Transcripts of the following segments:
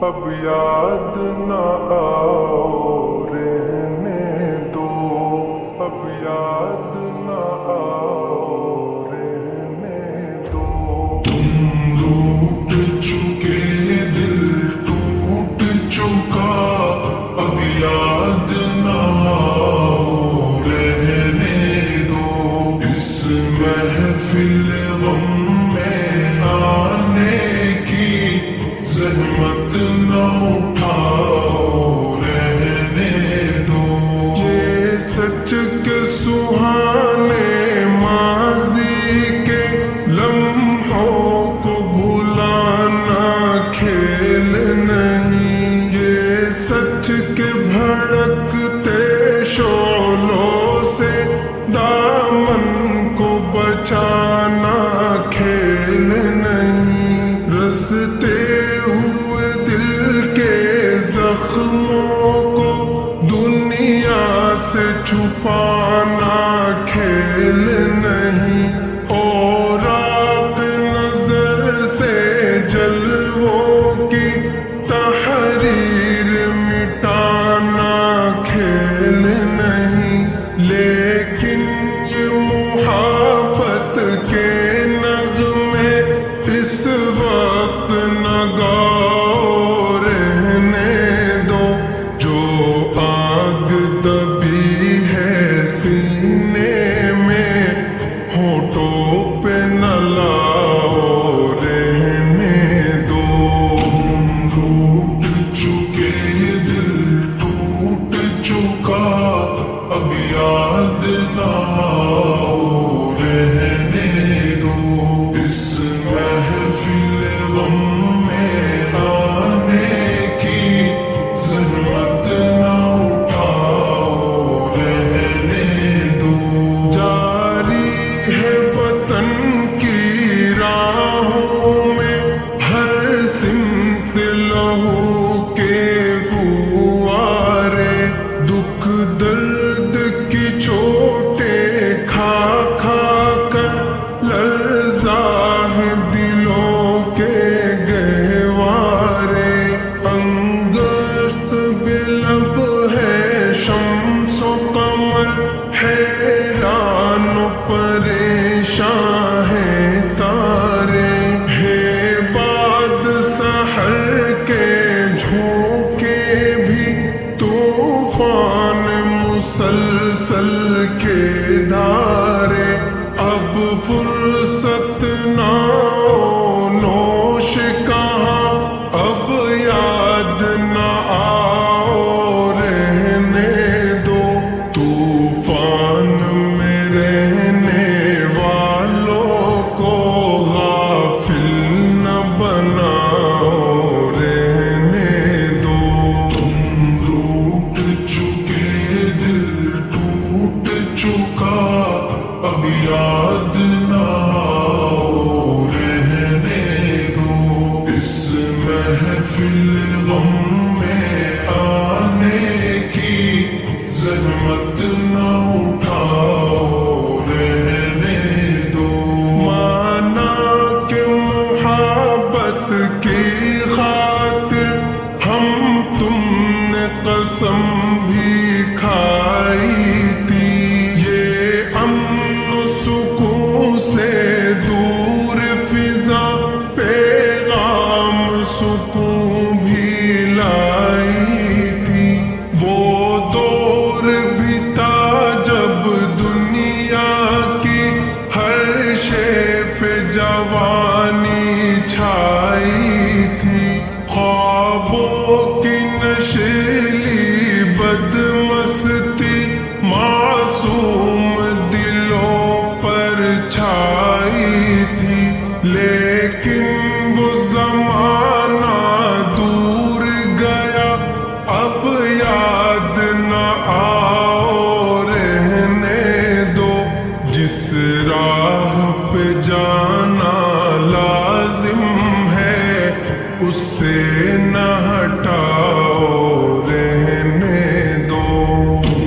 اب یاد نہ آؤ رہنے دو، اب یاد نہ آؤ رہنے دو۔ تم روٹ چکے دل ٹوٹ چکا، اب یاد نہ آؤ رہنے دو۔ اس محفل غم میں آنے کی زحمت نہ اٹھاؤ رہنے دو۔ یہ سچ کے سہانے ماضی کے لمحوں کو بھلانا کھیل نہیں، یہ سچ کے بھڑکتے شعلوں سے دامن کو بچانا کھیل نہیں۔ رستے ہوئے دل کے زخموں کو دنیا سے چھپانا کھیل نہیں، اور آپ نظر سے جلووں کی تحریر مٹانا کھیل نہیں۔ لیکن یہ محبت کے نغمے اس وقت نہ گاؤ رہنے دو، جو آگ دبی ہے سینے میں ہونٹوں پہ نہ لاؤ رہنے دو۔ تم روٹ چکے دل ٹوٹ چکا، اب یاد نہ آؤ رہنے دو۔ اس محفل غم میں آنے کی زحمت نہ اٹھاؤ رہنے دو۔ جاری ہے وطن کی راہوں میں ہر سمت لہو کے فوارے، دکھ درد کی چوٹیں کھا کھا کر لرزا ہے دلوں کے گہوارے۔ انگشت بلب ہے شمس و قمر، حیران و پریشان ہے تارے، ہے باد سحر کے جھونکے بھی طوفان مسلسل کے دھارے۔ اب فرصت نہ نوش کہاں، اب یاد نہ آؤ رہنے دو۔ طوفان میں رہنے والوں کو غافل نہ بناؤ رہنے دو۔ تم روٹ چکے دل ٹوٹ چکا، اب یاد نہ آؤ رہنے دو۔ اس محفل غم میں آنے کی زحمت نہ اٹھاؤ رہنے دو۔ مانا کہ محبت کی خاطر ہم تم نے قسم بھی کھائی تھی، یہ امن و سکون سے دور فضا پیغام سکون بھی لائی تھی۔ وہ دور بھی تھا جب دنیا کی ہر شے پہ جوانی چھائی تھی، خوابوں کی نشیلی بدمستی معصوم دلوں پر چھائی تھی۔ لیکن وہ زمانہ دور گیا، اب یاد نہ آؤ رہنے دو۔ جس راہ پہ جانا لازم ہے اس سے نہ ہٹاؤ رہنے دو۔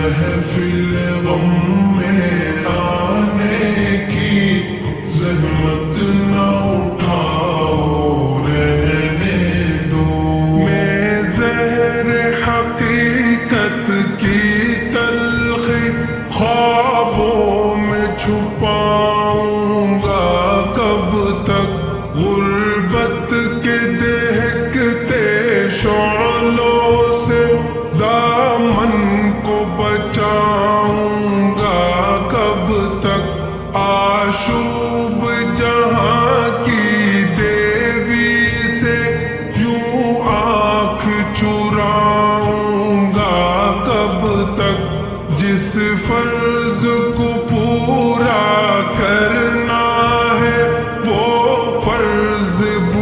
محفل غم میں آنے کی زحمت نہ اٹھاؤ، رہنے دو۔ میں زہر حقیقت کی تلخی خوابوں میں چھپاؤں گا کب تک، غربت کے دہکتے شعلوں سے دامن کو بچاؤں گا کب تک، آشوب جہاں کی دیوی سے یوں آنکھ چراؤں گا کب تک، جس فرض کو پورا کرنا ہے وہ فرض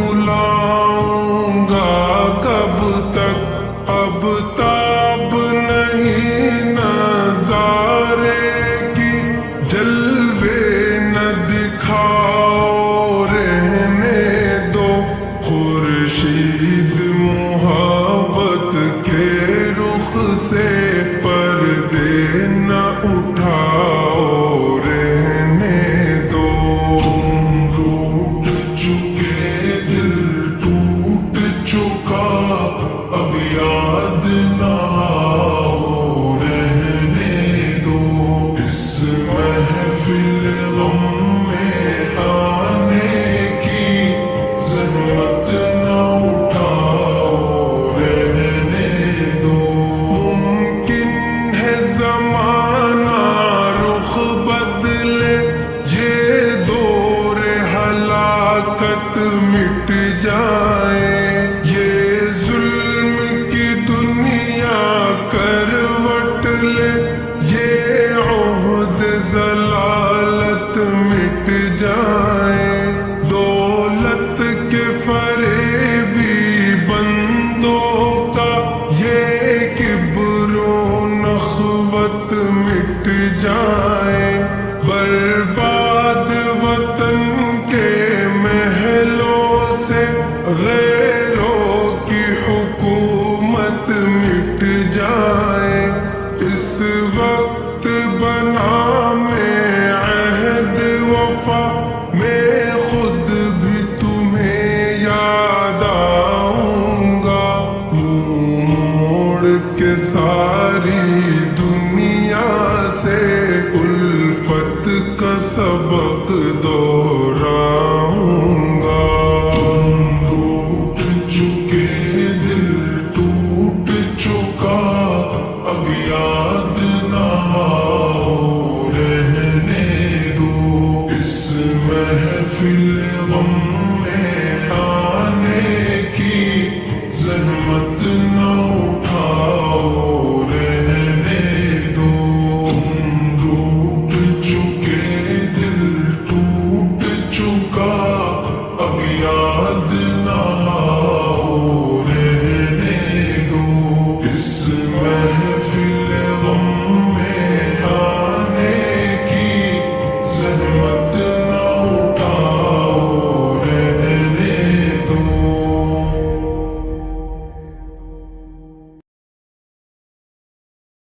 بلاؤں گا کب تک، اب تاب نہیں نظارے کی جلوے نہ دکھاؤ، رہنے دو۔ خورشید محبت کے رخ سے پردے نہ اٹھاؤ، رہنے دو۔ تم روٹ چکے دل ٹوٹ چکا اب یاد نہ آؤ، رہنے دو۔ اس محفل غم میں آنے کی زحمت نہ اٹھاؤ، رہنے دو۔ ممکن ہے زمانہ رخ بدلے، یہ دور ہلاکت مٹ جائے، یہ ظلم کی دنیا کروٹ لے، یہ عہد ضلالت مٹ جائے، دولت کے فریبی بندوں کا یہ کبر و نخوت مٹ جائے، برباد وطن کے محلوں سے غیروں کی حکومت مٹ جائے، اس وقت بنا میں عہد وفا، میں خود بھی تمہیں یاد آؤں گا، منہ موڑ کے ساری دنیا سے الفت کا سبق دہراؤں گا۔ تم روٹ چکے دل ٹوٹ چکا اب یاد نہ آؤ، رہنے دو۔ اس محفل غم میں آنے کی زحمت نہ اٹھاؤ، رہنے دو۔ تم روٹ چکے دل ٹوٹ چکا اب یاد نہ آؤ۔